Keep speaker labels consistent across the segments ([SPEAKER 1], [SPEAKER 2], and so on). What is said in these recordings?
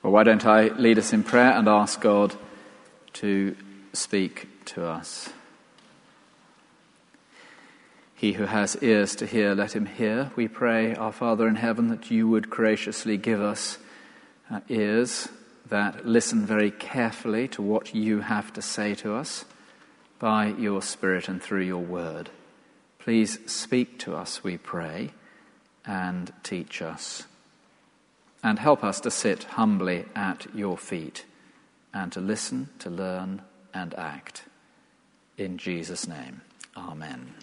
[SPEAKER 1] Well, why don't I lead us in prayer and ask God to speak to us. He who has ears to hear, let him hear. We pray, our Father in heaven, that you would graciously give us ears that listen very carefully to what you have to say to us by your Spirit and through your word. Please speak to us, we pray, and teach us. And help us to sit humbly at your feet and to listen, to learn, and act. In Jesus' name, amen.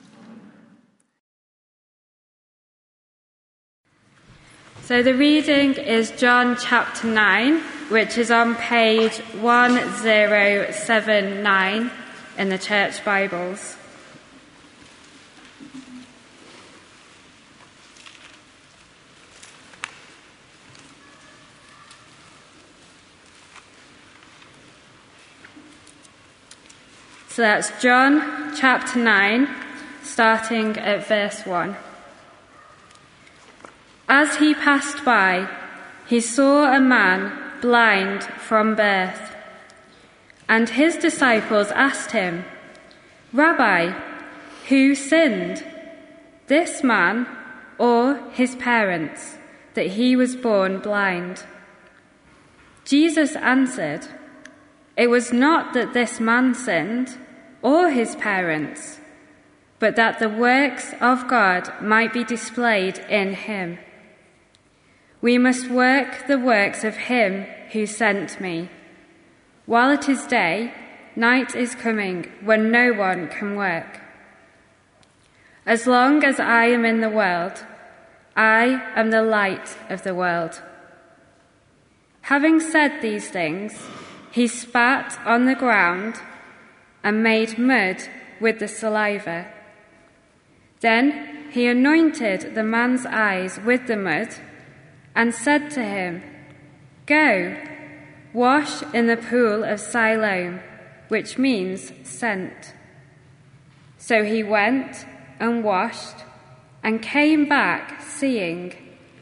[SPEAKER 2] So the reading is John chapter 9, which is on page 1079 in the Church Bibles. So that's John chapter 9, starting at verse 1. As he passed by, he saw a man blind from birth. And his disciples asked him, "Rabbi, who sinned, this man or his parents, that he was born blind?" Jesus answered, "It was not that this man sinned, or his parents, but that the works of God might be displayed in him. We must work the works of him who sent me. While it is day, night is coming when no one can work. As long as I am in the world, I am the light of the world." Having said these things, he spat on the ground and made mud with the saliva. Then he anointed the man's eyes with the mud and said to him, "Go, wash in the pool of Siloam," which means sent. So he went and washed and came back seeing.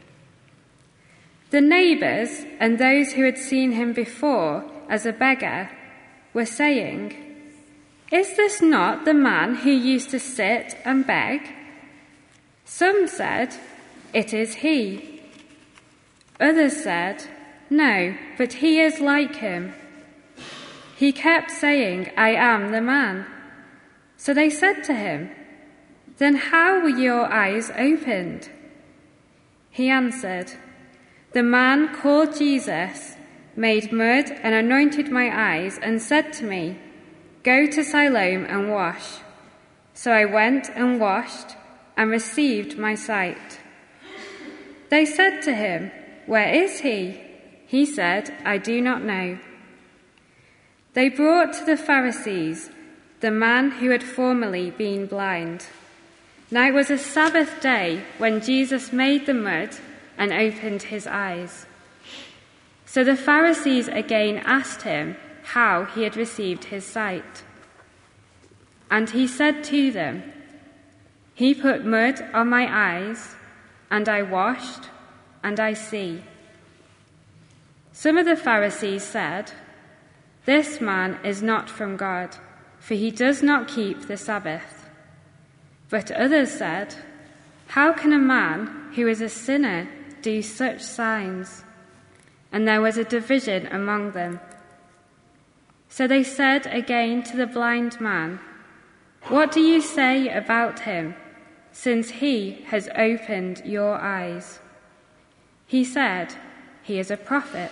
[SPEAKER 2] The neighbours and those who had seen him before as a beggar were saying, "Is this not the man who used to sit and beg?" Some said, "It is he." Others said, "No, but he is like him." He kept saying, "I am the man." So they said to him, "Then how were your eyes opened?" He answered, "The man called Jesus made mud and anointed my eyes and said to me, 'Go to Siloam and wash.' So I went and washed and received my sight." They said to him, "Where is he?" He said, "I do not know." They brought to the Pharisees the man who had formerly been blind. Now it was a Sabbath day when Jesus made the mud and opened his eyes. So the Pharisees again asked him how he had received his sight. And he said to them, "He put mud on my eyes, and I washed, and I see." Some of the Pharisees said, "This man is not from God, for he does not keep the Sabbath." But others said, "How can a man who is a sinner do such signs?" And there was a division among them. So they said again to the blind man, "What do you say about him, since he has opened your eyes?" He said, "He is a prophet."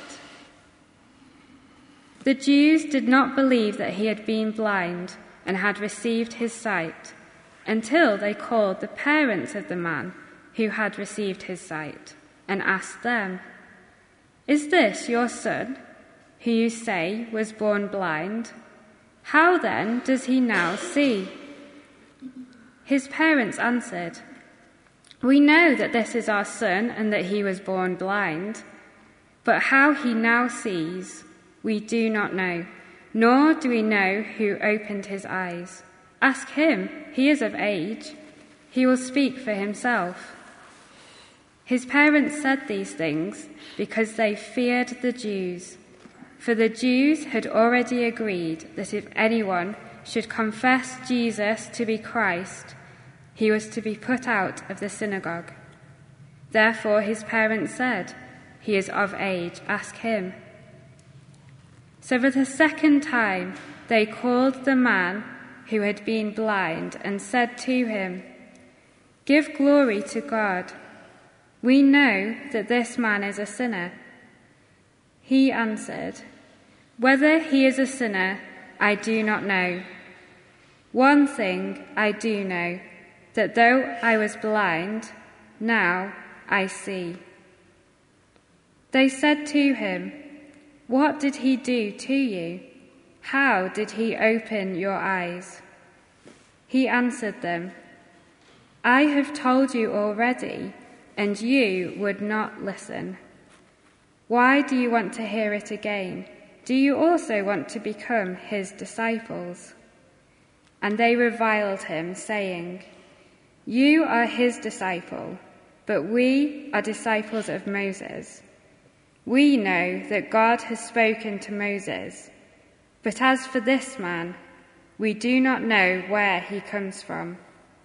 [SPEAKER 2] The Jews did not believe that he had been blind and had received his sight until they called the parents of the man who had received his sight and asked them, "Is this your son, who you say was born blind? How then does he now see?" His parents answered, "We know that this is our son and that he was born blind, but how he now sees we do not know, nor do we know who opened his eyes. Ask him, he is of age. He will speak for himself." His parents said these things because they feared the Jews, for the Jews had already agreed that if anyone should confess Jesus to be Christ, he was to be put out of the synagogue. Therefore his parents said, "He is of age, ask him." So for the second time they called the man who had been blind and said to him, "Give glory to God. We know that this man is a sinner." He answered, "Whether he is a sinner, I do not know. One thing I do know, that though I was blind, now I see." They said to him, "What did he do to you? How did he open your eyes?" He answered them, "I have told you already, and you would not listen. Why do you want to hear it again? Do you also want to become his disciples?" And they reviled him, saying, "You are his disciple, but we are disciples of Moses. We know that God has spoken to Moses, but as for this man, we do not know where he comes from."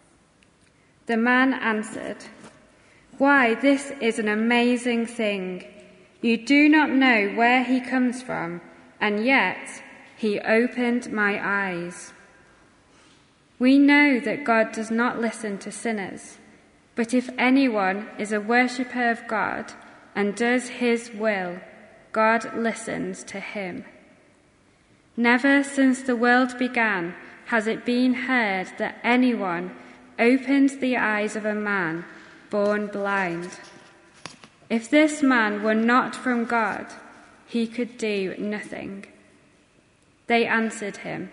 [SPEAKER 2] The man answered, "Why, this is an amazing thing. You do not know where he comes from, and yet he opened my eyes. We know that God does not listen to sinners, but if anyone is a worshipper of God and does his will, God listens to him. Never since the world began has it been heard that anyone opened the eyes of a man born blind. If this man were not from God, he could do nothing." They answered him,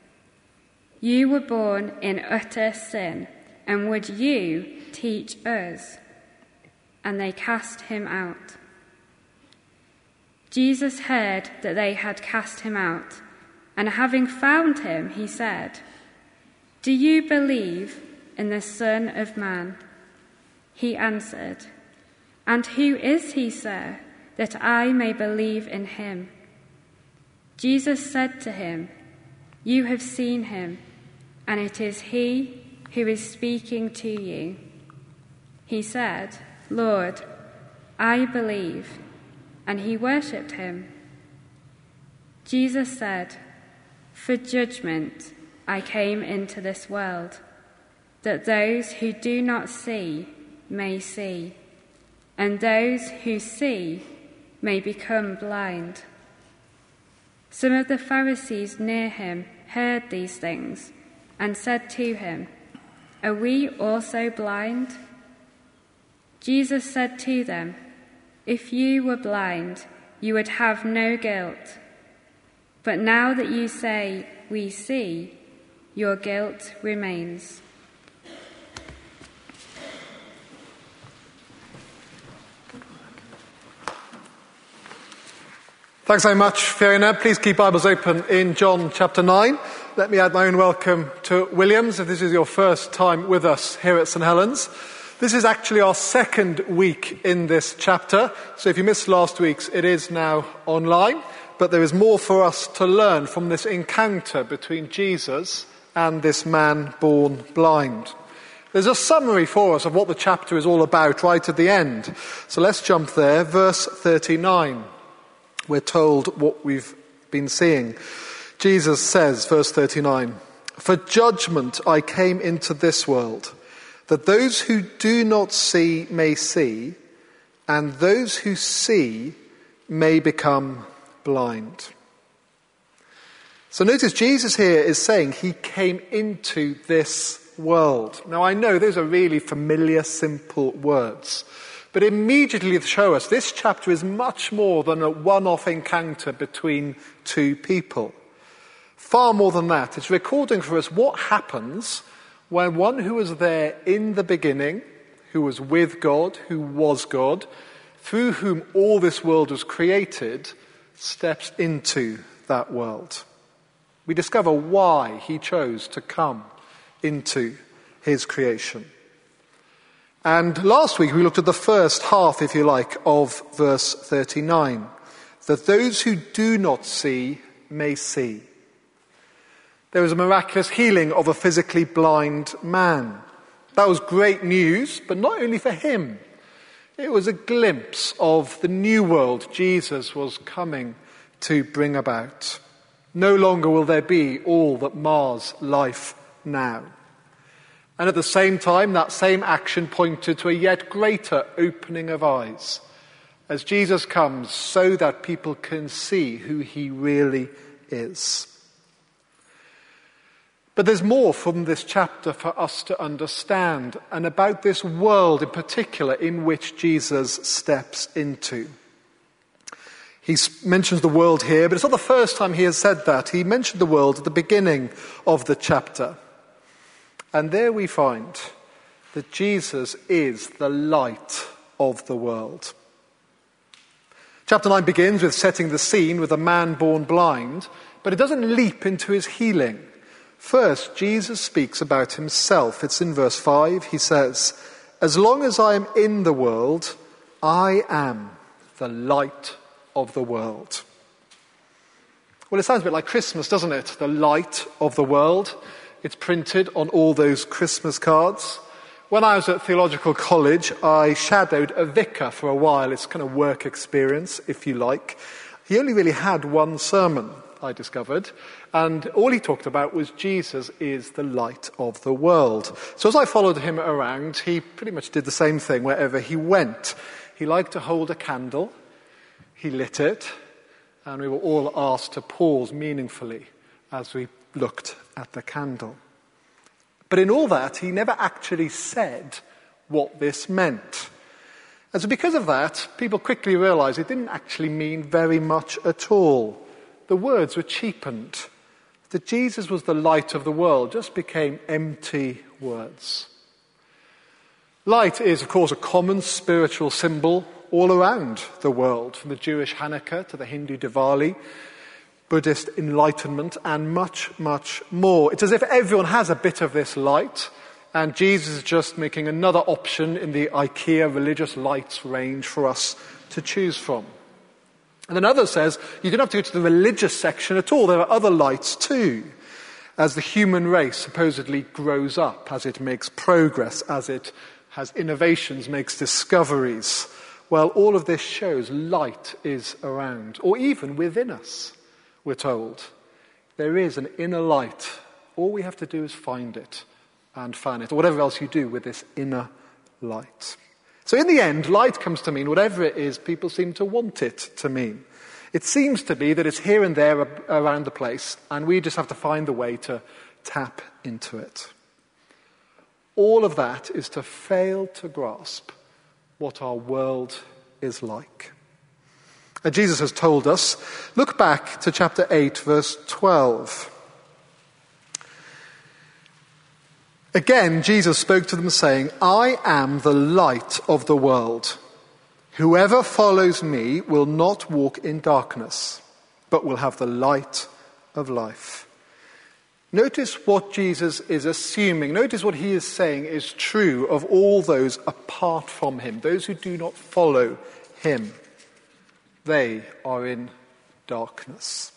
[SPEAKER 2] "You were born in utter sin, and would you teach us?" And they cast him out. Jesus heard that they had cast him out, and having found him, he said, "Do you believe in the Son of Man?" He answered, "And who is he, sir, that I may believe in him?" Jesus said to him, "You have seen him, and it is he who is speaking to you." He said, "Lord, I believe," and he worshipped him. Jesus said, "For judgment I came into this world, that those who do not see may see, and those who see may become blind." Some of the Pharisees near him heard these things and said to him, "Are we also blind?" Jesus said to them, "If you were blind, you would have no guilt. But now that you say, 'We see,' your guilt remains."
[SPEAKER 3] Thanks very much, Fiona. Please keep Bibles open in John chapter 9. Let me add my own welcome to Williams, if this is your first time with us here at St Helens. This is actually our second week in this chapter, so if you missed last week's, it is now online. But there is more for us to learn from this encounter between Jesus and this man born blind. There's a summary for us of what the chapter is all about right at the end. So let's jump there. Verse 39. We're told what we've been seeing. Jesus says, verse 39, "For judgment I came into this world, that those who do not see may see, and those who see may become blind." So notice Jesus here is saying he came into this world. Now I know those are really familiar, simple words, but immediately to show us this chapter is much more than a one-off encounter between two people. Far more than that, it's recording for us what happens when one who was there in the beginning, who was with God, who was God, through whom all this world was created, steps into that world. We discover why he chose to come into his creation. And last week we looked at the first half, if you like, of verse 39. That those who do not see may see. There was a miraculous healing of a physically blind man. That was great news, but not only for him. It was a glimpse of the new world Jesus was coming to bring about. No longer will there be all that mars life now. And at the same time, that same action pointed to a yet greater opening of eyes as Jesus comes so that people can see who he really is. But there's more from this chapter for us to understand, and about this world in particular in which Jesus steps into. He mentions the world here, but it's not the first time he has said that. He mentioned the world at the beginning of the chapter. And there we find that Jesus is the light of the world. Chapter 9 begins with setting the scene with a man born blind, but it doesn't leap into his healing. First, Jesus speaks about himself. It's in verse 5. He says, "As long as I am in the world, I am the light of the world." Well, it sounds a bit like Christmas, doesn't it? The light of the world. It's printed on all those Christmas cards. When I was at theological college, I shadowed a vicar for a while. It's kind of work experience, if you like. He only really had one sermon, I discovered, and all he talked about was Jesus is the light of the world. So as I followed him around, he pretty much did the same thing wherever he went. He liked to hold a candle, he lit it, and we were all asked to pause meaningfully as we looked at the candle. But in all that, he never actually said what this meant. And so because of that, people quickly realized it didn't actually mean very much at all. The words were cheapened. That Jesus was the light of the world just became empty words. Light is, of course, a common spiritual symbol all around the world, from the Jewish Hanukkah to the Hindu Diwali, Buddhist enlightenment, and much, much more. It's as if everyone has a bit of this light, and Jesus is just making another option in the IKEA religious lights range for us to choose from. And another says, you don't have to go to the religious section at all. There are other lights too. As the human race supposedly grows up, as it makes progress, as it has innovations, makes discoveries, well, all of this shows light is around, or even within us, we're told. There is an inner light. All we have to do is find it and fan it, or whatever else you do with this inner light. So in the end, light comes to mean whatever it is people seem to want it to mean. It seems to be that it's here and there around the place, and we just have to find the way to tap into it. All of that is to fail to grasp what our world is like. And Jesus has told us, look back to chapter 8, verse 12. Again, Jesus spoke to them saying, "I am the light of the world. Whoever follows me will not walk in darkness, but will have the light of life." Notice what Jesus is assuming. Notice what he is saying is true of all those apart from him, those who do not follow him. They are in darkness.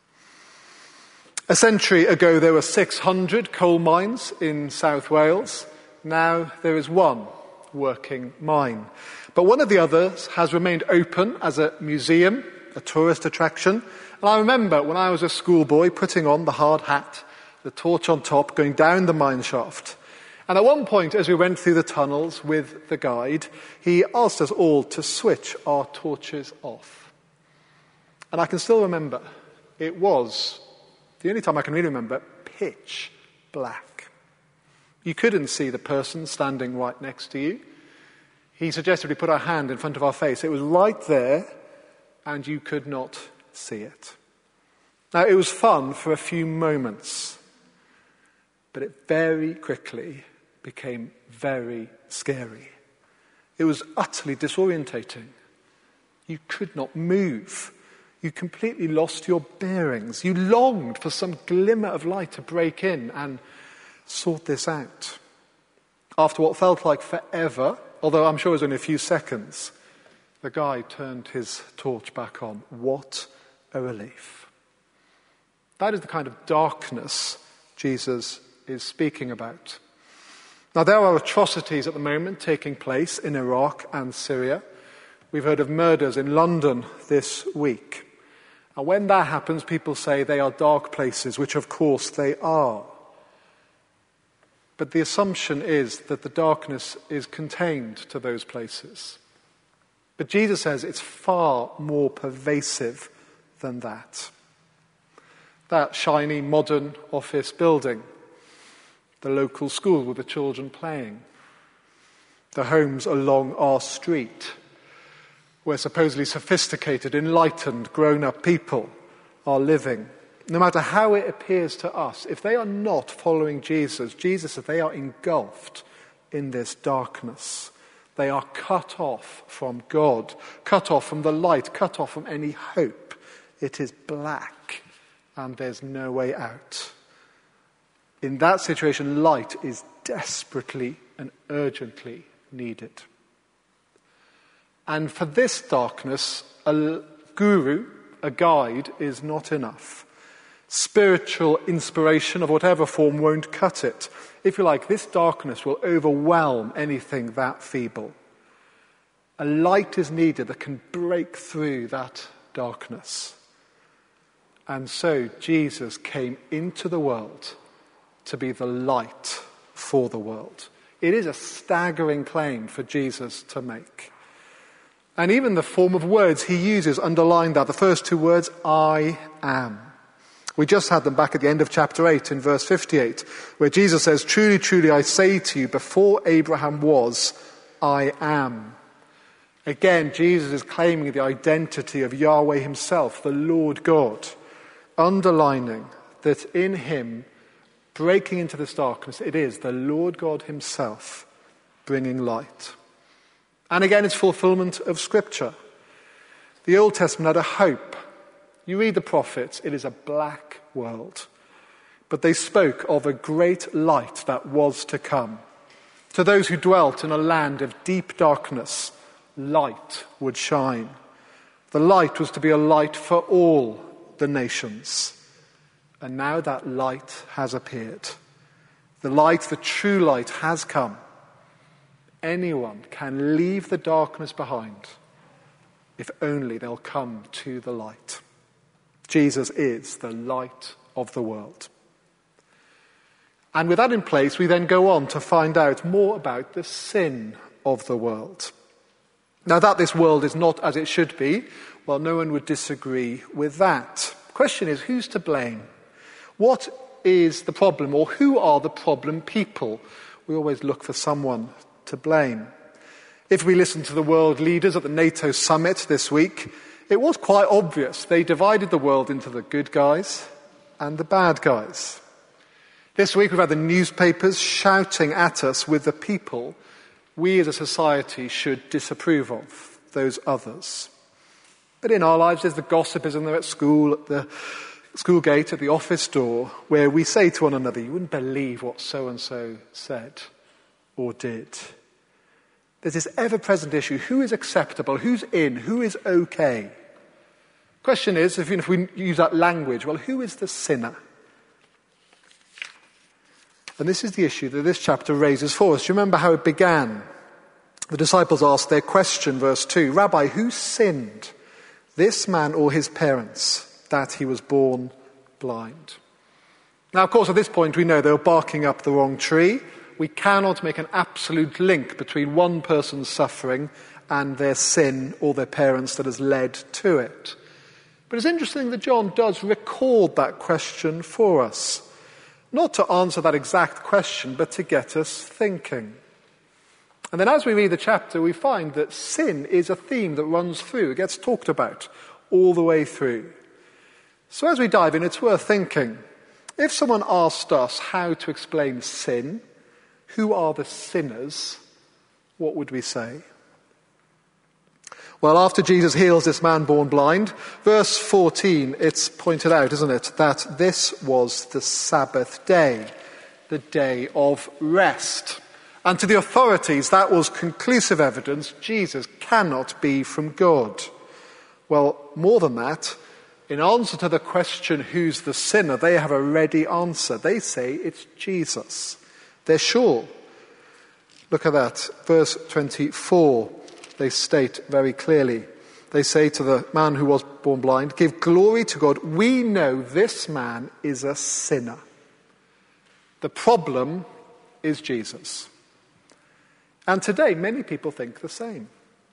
[SPEAKER 3] A century ago, there were 600 coal mines in South Wales. Now there is one working mine. But one of the others has remained open as a museum, a tourist attraction. And I remember when I was a schoolboy putting on the hard hat, the torch on top, going down the mine shaft. And at one point, as we went through the tunnels with the guide, he asked us all to switch our torches off. And I can still remember, it was, the only time I can really remember, pitch black. You couldn't see the person standing right next to you. He suggested we put our hand in front of our face. It was right there, and you could not see it. Now, it was fun for a few moments, but it very quickly became very scary. It was utterly disorientating. You could not move. You completely lost your bearings. You longed for some glimmer of light to break in and sort this out. After what felt like forever, although I'm sure it was only a few seconds, the guy turned his torch back on. What a relief. That is the kind of darkness Jesus is speaking about. Now, there are atrocities at the moment taking place in Iraq and Syria. We've heard of murders in London this week. And when that happens, people say they are dark places, which of course they are. But the assumption is that the darkness is contained to those places. But Jesus says it's far more pervasive than that. That shiny modern office building, the local school with the children playing, the homes along our street, where supposedly sophisticated, enlightened, grown-up people are living. No matter how it appears to us, if they are not following Jesus, Jesus says they are engulfed in this darkness. They are cut off from God, cut off from the light, cut off from any hope. It is black, and there's no way out. In that situation, light is desperately and urgently needed. And for this darkness, a guru, a guide, is not enough. Spiritual inspiration of whatever form won't cut it. If you like, this darkness will overwhelm anything that feeble. A light is needed that can break through that darkness. And so Jesus came into the world to be the light for the world. It is a staggering claim for Jesus to make. And even the form of words he uses underline that. The first two words, I am. We just had them back at the end of chapter 8 in verse 58, where Jesus says, truly, truly, I say to you, before Abraham was, I am. Again, Jesus is claiming the identity of Yahweh himself, the Lord God, underlining that in him, breaking into this darkness, it is the Lord God himself bringing light. And again, it's fulfillment of Scripture. The Old Testament had a hope. You read the prophets, it is a black world. But they spoke of a great light that was to come. To those who dwelt in a land of deep darkness, light would shine. The light was to be a light for all the nations. And now that light has appeared. The light, the true light, has come. Anyone can leave the darkness behind if only they'll come to the light. Jesus is the light of the world. And with that in place, we then go on to find out more about the sin of the world. Now, that this world is not as it should be, well, no one would disagree with that. The question is, who's to blame? What is the problem, or who are the problem people? We always look for someone to blame. If we listen to the world leaders at the NATO summit this week, it was quite obvious. They divided the world into the good guys and the bad guys. This week we've had the newspapers shouting at us with the people we as a society should disapprove of, those others. But in our lives there's the gossip, isn't there, at school, at the school gate, at the office door, where we say to one another, you wouldn't believe what so-and-so said or did. There's this ever-present issue. Who is acceptable? Who's in? Who is okay? Question is, if we use that language, well, who is the sinner? And this is the issue that this chapter raises for us. Do you remember how it began? The disciples asked their question, verse 2, Rabbi, who sinned, this man or his parents, that he was born blind? Now, of course, at this point, we know they were barking up the wrong tree. We cannot make an absolute link between one person's suffering and their sin or their parents that has led to it. But it's interesting that John does record that question for us. Not to answer that exact question, but to get us thinking. And then as we read the chapter, we find that sin is a theme that runs through. It gets talked about all the way through. So as we dive in, it's worth thinking. If someone asked us how to explain sin, who are the sinners, what would we say? Well, after Jesus heals this man born blind, verse 14, it's pointed out, isn't it, that this was the Sabbath day, the day of rest. And to the authorities, that was conclusive evidence Jesus cannot be from God. Well, more than that, in answer to the question, who's the sinner, they have a ready answer. They say it's Jesus. They're sure. Look at that. Verse 24, they state very clearly. They say to the man who was born blind, "Give glory to God. We know this man is a sinner." The problem is Jesus. And today, many people think the same.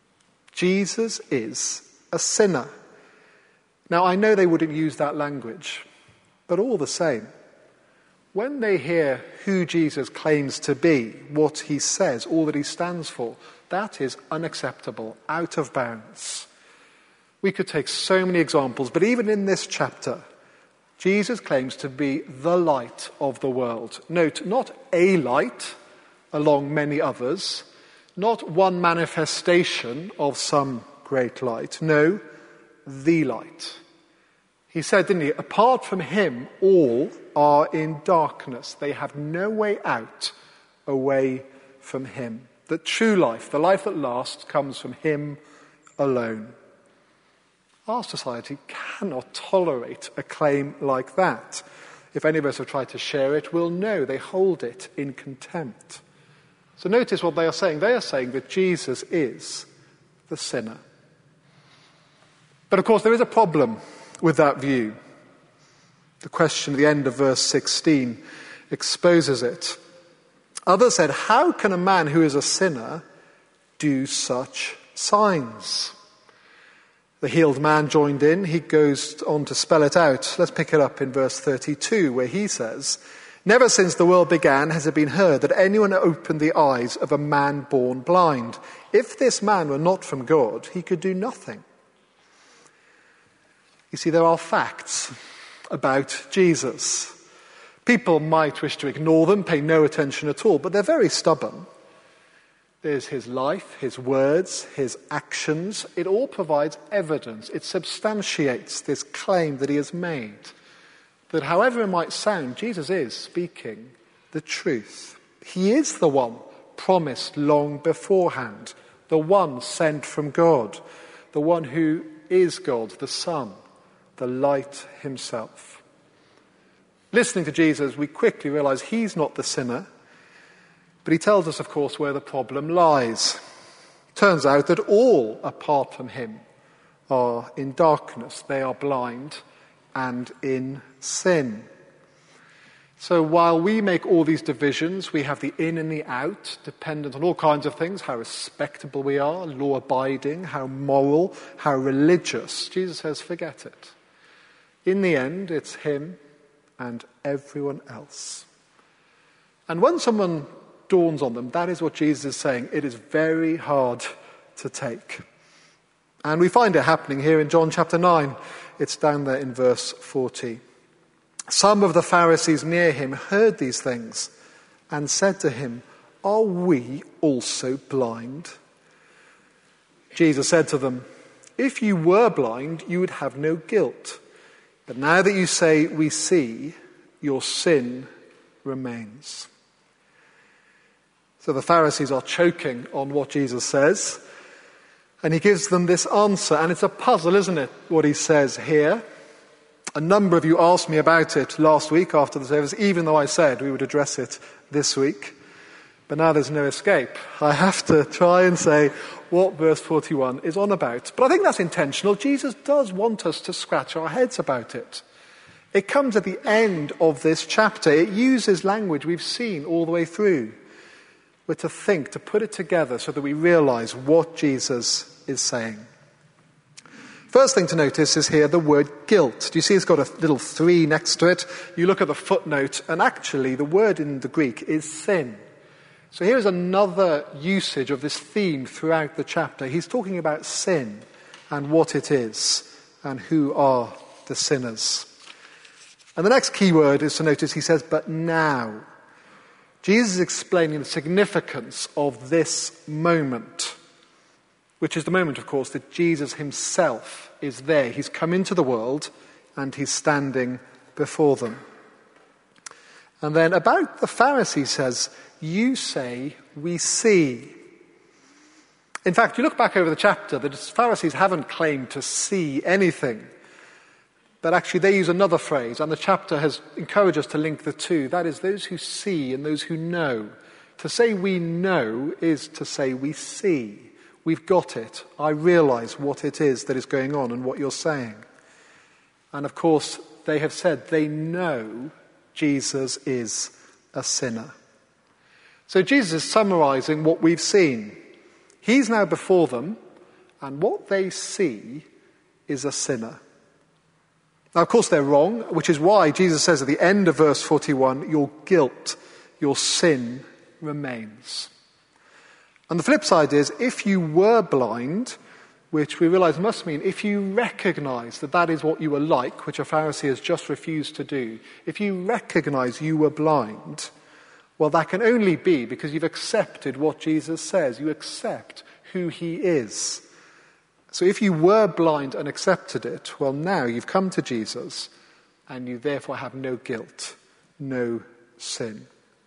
[SPEAKER 3] Jesus is a sinner. Now, I know they wouldn't use that language, but all the same, when they hear who Jesus claims to be, what he says, all that he stands for, that is unacceptable, out of bounds. We could take so many examples, but even in this chapter, Jesus claims to be the light of the world. Note, not a light along many others, not one manifestation of some great light. No, the light. He said, didn't he, apart from him, all are in darkness. They have no way out away from him. The true life, the life that lasts, comes from him alone. Our society cannot tolerate a claim like that. If any of us have tried to share it, we'll know they hold it in contempt. So notice what they are saying. They are saying that Jesus is the sinner. But of course, there is a problem with that view. The question at the end of verse 16 exposes it. Others said, how can a man who is a sinner do such signs? The healed man joined in. He goes on to spell it out. Let's pick it up in verse 32, where he says, "Never since the world began has it been heard that anyone opened the eyes of a man born blind. If this man were not from God, he could do nothing." You see, there are facts about Jesus. People might wish to ignore them, pay no attention at all, but they're very stubborn. There's his life, his words, his actions. It all provides evidence. It substantiates this claim that he has made. That however it might sound, Jesus is speaking the truth. He is the one promised long beforehand, the one sent from God, the one who is God, the Son, the light himself. Listening to Jesus, we quickly realize he's not the sinner, but he tells us, of course, where the problem lies. Turns out that all, apart from him, are in darkness. They are blind and in sin. So while we make all these divisions, we have the in and the out, dependent on all kinds of things, how respectable we are, law-abiding, how moral, how religious. Jesus says, forget it. In the end, it's him and everyone else. And when someone dawns on them, that is what Jesus is saying. It is very hard to take. And we find it happening here in John chapter 9. It's down there in verse 40. Some of the Pharisees near him heard these things and said to him, "Are we also blind?" Jesus said to them, "If you were blind, you would have no guilt. But now that you say we see, your sin remains." So the Pharisees are choking on what Jesus says, and he gives them this answer. And it's a puzzle, isn't it, what he says here? A number of you asked me about it last week after the service, even though I said we would address it this week. But now there's no escape. I have to try and say what verse 41 is on about. But I think that's intentional. Jesus does want us to scratch our heads about it. It comes at the end of this chapter. It uses language we've seen all the way through. We're to think, to put it together so that we realize what Jesus is saying. First thing to notice is here the word guilt. Do you see it's got a little 3 next to it? You look at the footnote, and actually the word in the Greek is sin. So here's another usage of this theme throughout the chapter. He's talking about sin and what it is and who are the sinners. And the next key word is to notice he says, "but now." Jesus is explaining the significance of this moment, which is the moment, of course, that Jesus himself is there. He's come into the world and he's standing before them. And then about the Pharisees says, "You say we see. In fact, you look back over the chapter, the Pharisees haven't claimed to see anything. But actually they use another phrase, and the chapter has encouraged us to link the two. That is, those who see and those who know. To say we know is to say we see. We've got it. I realize what it is that is going on and what you're saying. And of course, they have said they know Jesus is a sinner. So Jesus is summarizing what we've seen. He's now before them, and what they see is a sinner. Now, of course, they're wrong, which is why Jesus says at the end of verse 41, your guilt, your sin remains. And the flip side is, if you were blind, which we realize must mean if you recognize that that is what you were like, which a Pharisee has just refused to do, if you recognize you were blind, well, that can only be because you've accepted what Jesus says. You accept who he is. So if you were blind and accepted it, well, now you've come to Jesus and you therefore have no guilt, no sin.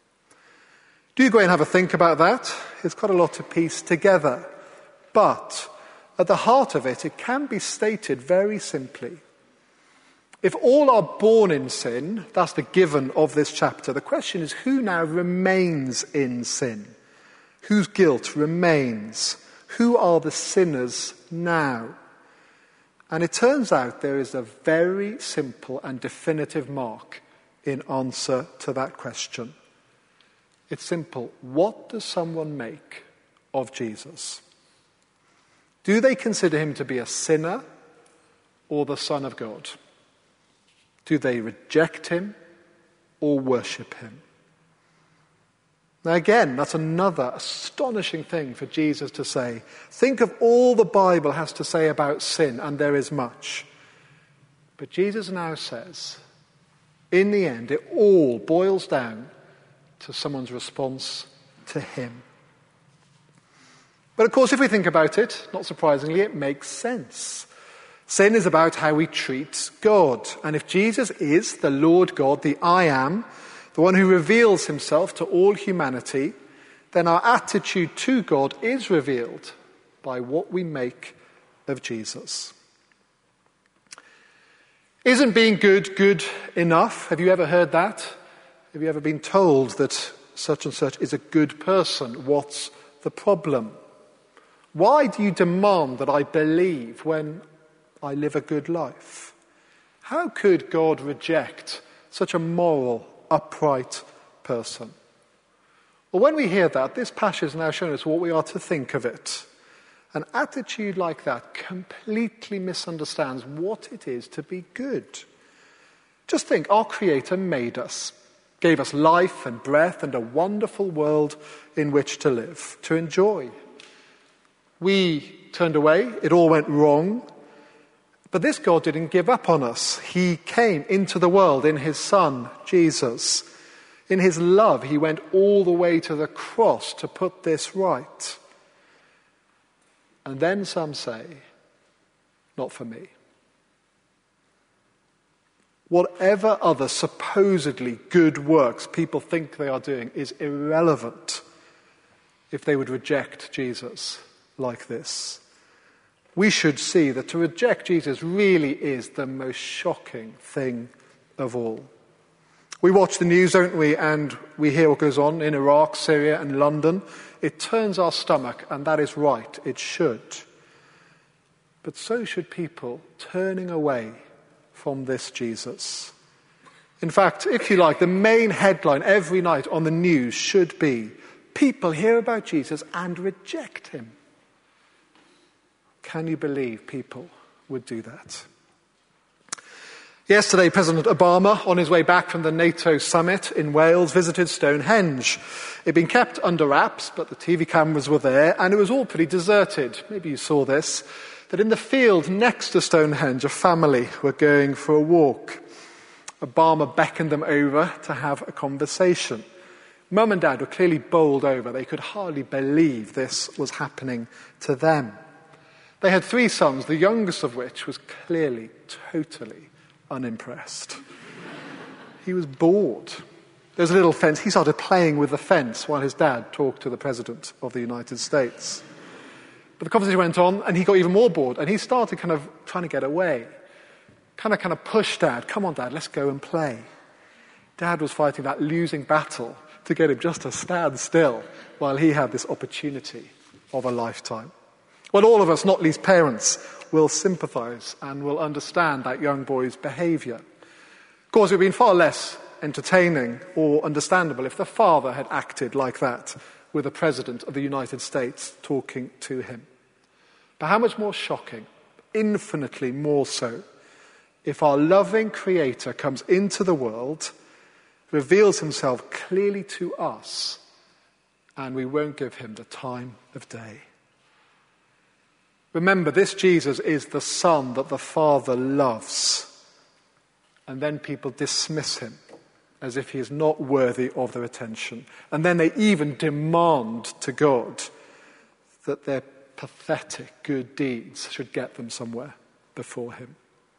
[SPEAKER 3] Do go and have a think about that. It's got a lot to piece together. But at the heart of it, it can be stated very simply. If all are born in sin, that's the given of this chapter, the question is who now remains in sin? Whose guilt remains? Who are the sinners now? And it turns out there is a very simple and definitive mark in answer to that question. It's simple. What does someone make of Jesus? Do they consider him to be a sinner or the Son of God? Do they reject him or worship him? Now again, that's another astonishing thing for Jesus to say. Think of all the Bible has to say about sin, and there is much. But Jesus now says, in the end, it all boils down to someone's response to him. But of course, if we think about it, not surprisingly, it makes sense. Sin is about how we treat God. And if Jesus is the Lord God, the I am, the one who reveals himself to all humanity, then our attitude to God is revealed by what we make of Jesus. Isn't being good good enough? Have you ever heard that? Have you ever been told that such and such is a good person? What's the problem? Why do you demand that I believe when I live a good life? How could God reject such a moral, upright person? Well, when we hear that, this passage has now shown us what we are to think of it. An attitude like that completely misunderstands what it is to be good. Just think, our Creator made us, gave us life and breath and a wonderful world in which to live, to enjoy. We turned away, it all went wrong. But this God didn't give up on us. He came into the world in his Son, Jesus. In his love, he went all the way to the cross to put this right. And then some say, not for me. Whatever other supposedly good works people think they are doing is irrelevant if they would reject Jesus like this. We should see that to reject Jesus really is the most shocking thing of all. We watch the news, don't we, and we hear what goes on in Iraq, Syria, and London. It turns our stomach, and that is right, it should. But so should people turning away from this Jesus. In fact, if you like, the main headline every night on the news should be, people hear about Jesus and reject him. Can you believe people would do that? Yesterday, President Obama, on his way back from the NATO summit in Wales, visited Stonehenge. It had been kept under wraps, but the TV cameras were there, and it was all pretty deserted. Maybe you saw this, that in the field next to Stonehenge, a family were going for a walk. Obama beckoned them over to have a conversation. Mum and Dad were clearly bowled over. They could hardly believe this was happening to them. They had 3 sons, the youngest of which was clearly totally unimpressed. He was bored. There's a little fence. He started playing with the fence while his dad talked to the President of the United States. But the conversation went on, and he got even more bored, and he started kind of trying to get away. Kind of pushed Dad. Come on, Dad, let's go and play. Dad was fighting that losing battle to get him just to stand still while he had this opportunity of a lifetime. Well, all of us, not least parents, will sympathise and will understand that young boy's behaviour. Of course, it would have been far less entertaining or understandable if the father had acted like that with the President of the United States talking to him. But how much more shocking, infinitely more so, if our loving Creator comes into the world, reveals himself clearly to us, and we won't give him the time of day. Remember, this Jesus is the Son that the Father loves. And then people dismiss him as if he is not worthy of their attention. And then they even demand to God that their pathetic good deeds should get them somewhere before him.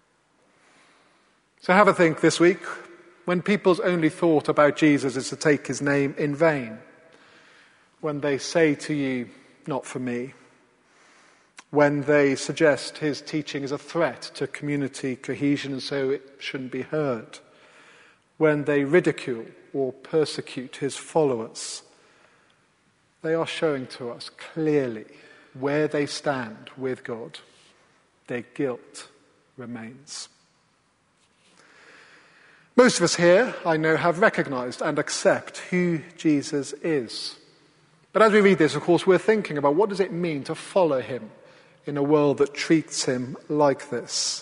[SPEAKER 3] So have a think this week, when people's only thought about Jesus is to take his name in vain, when they say to you, not for me, when they suggest his teaching is a threat to community cohesion and so it shouldn't be heard, when they ridicule or persecute his followers, they are showing to us clearly where they stand with God. Their guilt remains. Most of us here, I know, have recognised and accept who Jesus is. But as we read this, of course, we're thinking about what does it mean to follow him in a world that treats him like this.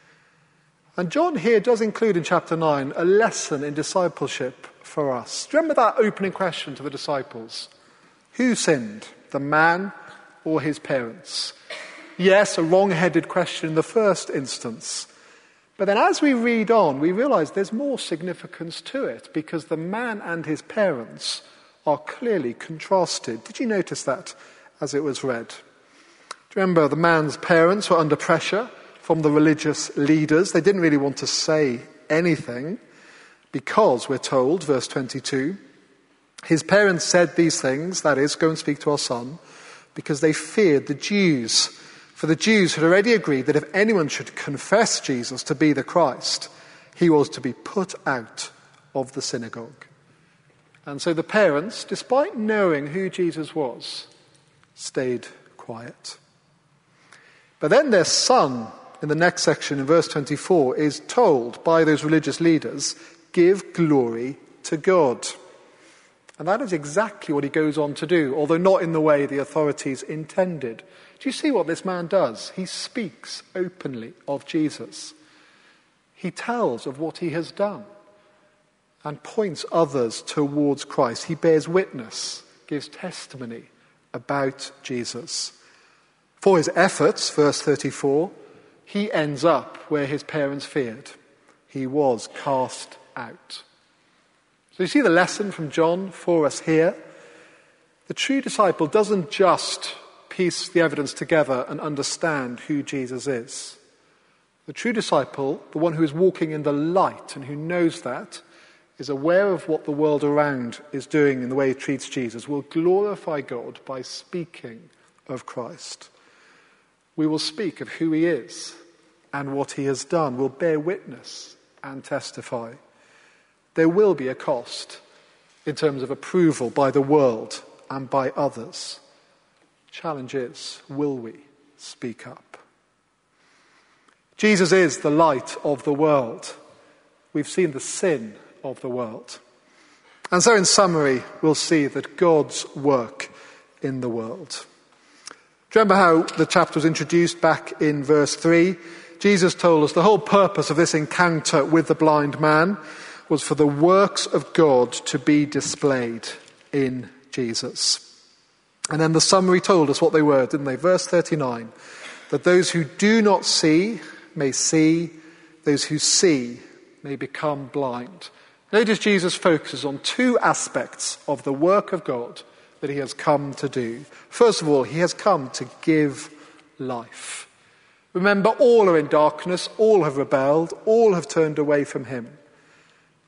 [SPEAKER 3] And John here does include in chapter 9 a lesson in discipleship for us. Do you remember that opening question to the disciples? Who sinned, the man or his parents? Yes, a wrong-headed question in the first instance. But then as we read on, we realise there's more significance to it because the man and his parents are clearly contrasted. Did you notice that as it was read? Do you remember the man's parents were under pressure from the religious leaders? They didn't really want to say anything because, we're told, verse 22, his parents said these things, that is, go and speak to our son, because they feared the Jews. For the Jews had already agreed that if anyone should confess Jesus to be the Christ, he was to be put out of the synagogue. And so the parents, despite knowing who Jesus was, stayed quiet. But then their son, in the next section in verse 24, is told by those religious leaders, give glory to God. And that is exactly what he goes on to do, although not in the way the authorities intended. Do you see what this man does? He speaks openly of Jesus. He tells of what he has done and points others towards Christ. He bears witness, gives testimony about Jesus. For his efforts, verse 34, he ends up where his parents feared. He was cast out. So you see the lesson from John for us here. The true disciple doesn't just piece the evidence together and understand who Jesus is. The true disciple, the one who is walking in the light and who knows that, is aware of what the world around is doing in the way it treats Jesus, will glorify God by speaking of Christ. We will speak of who he is and what he has done. We'll bear witness and testify. There will be a cost in terms of approval by the world and by others. Challenge is, will we speak up? Jesus is the light of the world. We've seen the sin of the world. And so in summary, we'll see that God's work in the world. Do you remember how the chapter was introduced back in verse 3? Jesus told us the whole purpose of this encounter with the blind man was for the works of God to be displayed in Jesus. And then the summary told us what they were, didn't they? Verse 39, that those who do not see may see, those who see may become blind. Notice Jesus focuses on two aspects of the work of God that he has come to do. First of all, he has come to give life. Remember, all are in darkness, all have rebelled, all have turned away from him.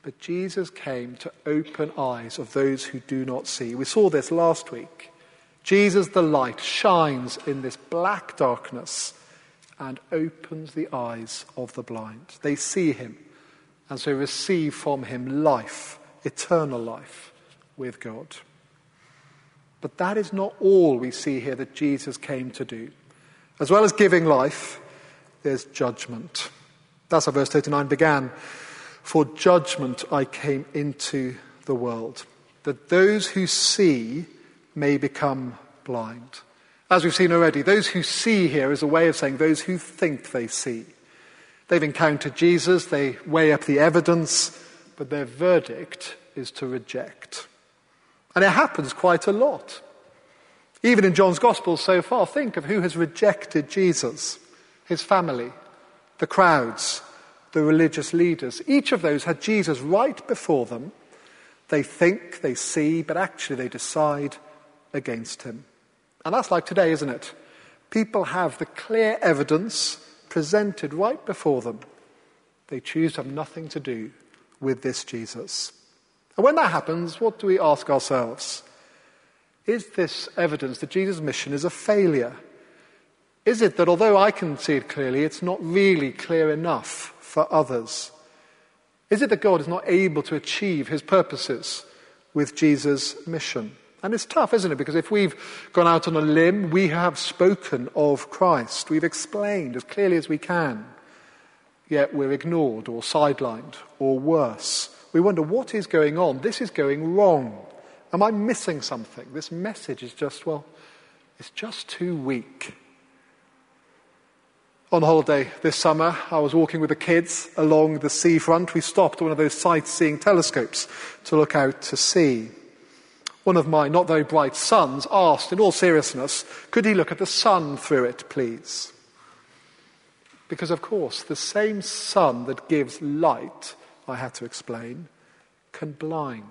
[SPEAKER 3] But Jesus came to open eyes of those who do not see. We saw this last week. Jesus, the light, shines in this black darkness and opens the eyes of the blind. They see him and so receive from him life, eternal life with God. But that is not all we see here that Jesus came to do. As well as giving life, there's judgment. That's how verse 39 began. For judgment I came into the world, that those who see may become blind. As we've seen already, those who see here is a way of saying those who think they see. They've encountered Jesus, they weigh up the evidence, but their verdict is to reject. And it happens quite a lot. Even in John's Gospel so far, think of who has rejected Jesus. His family, the crowds, the religious leaders. Each of those had Jesus right before them. They think, they see, but actually they decide against him. And that's like today, isn't it? People have the clear evidence presented right before them. They choose to have nothing to do with this Jesus. And when that happens, what do we ask ourselves? Is this evidence that Jesus' mission is a failure? Is it that although I can see it clearly, it's not really clear enough for others? Is it that God is not able to achieve his purposes with Jesus' mission? And it's tough, isn't it? Because if we've gone out on a limb, we have spoken of Christ. We've explained as clearly as we can. Yet we're ignored or sidelined or worse. We wonder, what is going on? This is going wrong. Am I missing something? This message is just, it's just too weak. On holiday this summer, I was walking with the kids along the seafront. We stopped at one of those sightseeing telescopes to look out to sea. One of my not very bright sons asked, in all seriousness, could he look at the sun through it, please? Because, of course, the same sun that gives light, I had to explain, can blind.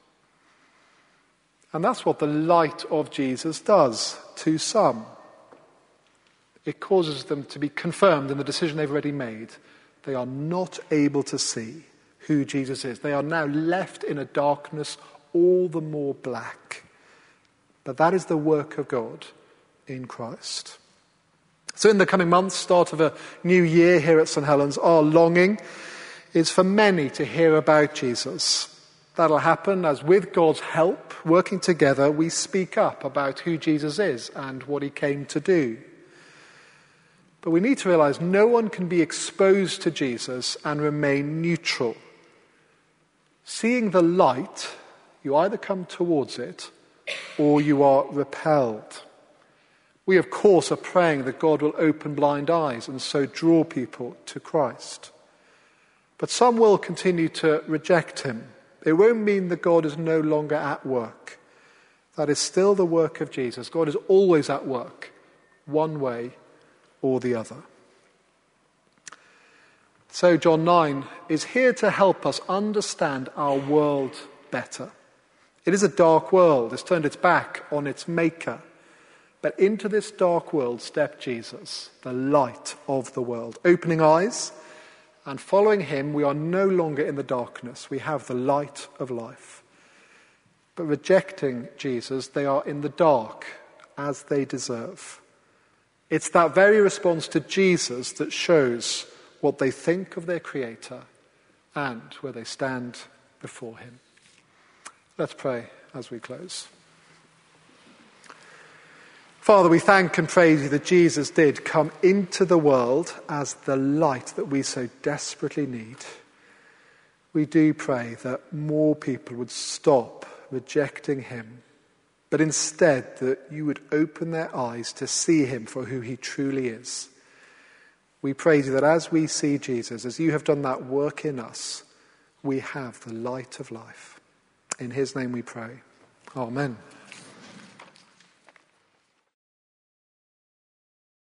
[SPEAKER 3] And that's what the light of Jesus does to some. It causes them to be confirmed in the decision they've already made. They are not able to see who Jesus is. They are now left in a darkness all the more black. But that is the work of God in Christ. So in the coming months, start of a new year here at St. Helens, our longing is for many to hear about Jesus. That'll happen as, with God's help, working together, we speak up about who Jesus is and what he came to do. But we need to realize no one can be exposed to Jesus and remain neutral. Seeing the light, you either come towards it or you are repelled. We, of course, are praying that God will open blind eyes and so draw people to Christ. But some will continue to reject him. It won't mean that God is no longer at work. That is still the work of Jesus. God is always at work, one way or the other. So John 9 is here to help us understand our world better. It is a dark world. It's turned its back on its maker. But into this dark world stepped Jesus, the light of the world, opening eyes, and following him, we are no longer in the darkness. We have the light of life. But rejecting Jesus, they are in the dark, as they deserve. It's that very response to Jesus that shows what they think of their Creator and where they stand before him. Let's pray as we close. Father, we thank and praise you that Jesus did come into the world as the light that we so desperately need. We do pray that more people would stop rejecting him, but instead that you would open their eyes to see him for who he truly is. We praise you that as we see Jesus, as you have done that work in us, we have the light of life. In his name we pray. Amen.